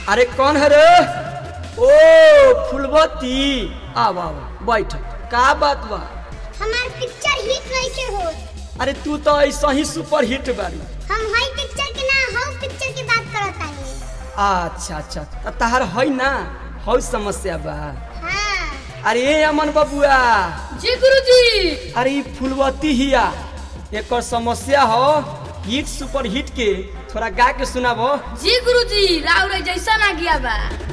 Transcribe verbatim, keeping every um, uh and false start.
अरे कौन है रे? ओ फुलवती, आव आव बैठ। का बात बा? हमार पिक्चर हिट नहीं के हो। अरे तू तो ऐसा ही सुपर हिट बारी। हम हई पिक्चर के ना हौ पिक्चर की बात करत आनी। अच्छा अच्छा त तहार है ना हौ समस्या बा। हां अरे अमन बबुआ। जी गुरुजी। अरे फुलवती हिया एक समस्या हो हिट सुपर हिट के थोड़ा गा के सुनाबो। जी गुरुजी राव रे जैसा ना गया बा।